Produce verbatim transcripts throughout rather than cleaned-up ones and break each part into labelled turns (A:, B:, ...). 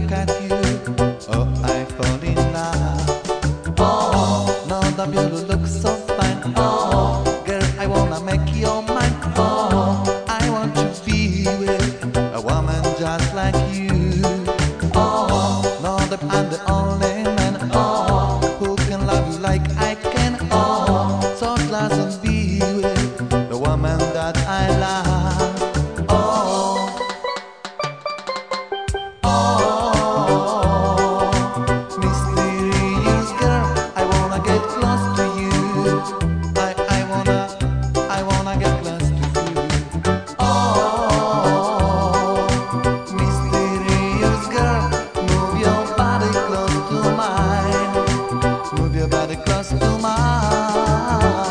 A: look at you, oh, I fall in love. Oh, now that you look so fine. Oh, girl, I wanna make your mind. Oh, I want to be with a woman just like you. Oh, now that I'm the only man. Oh, who can love you like I can. Oh, so glad to be with the woman that I love. Oh, oh, mysterious girl, I wanna get close to you. I, I wanna, I wanna get close to you. Oh, mysterious girl, move your body close to mine. Move your body close to mine.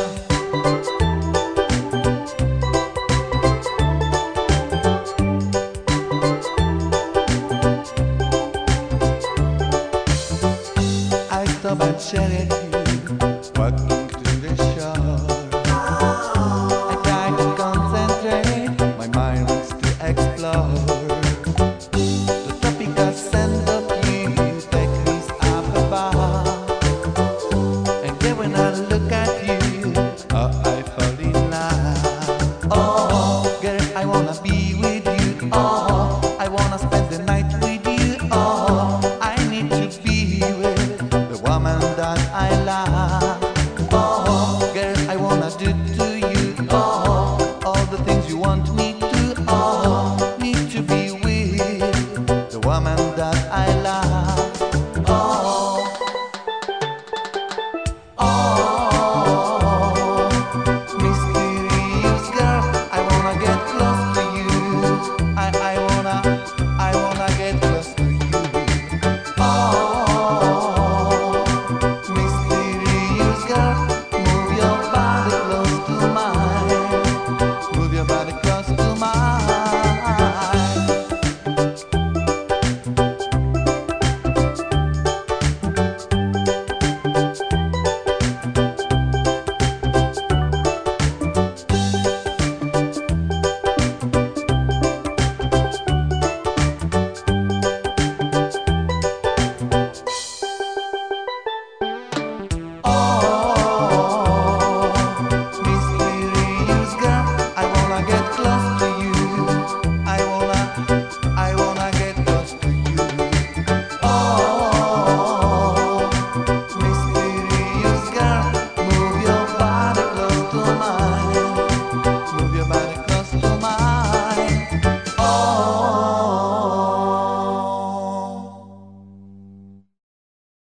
A: I stop and stare at you, walking to the shore. I try to concentrate, my mind wants to explore. The tropical scent of you takes me up above. And then when I look at you, oh, I fall in love. Oh, girl, I wanna be with you. Oh, I wanna spend the night with you. Oh,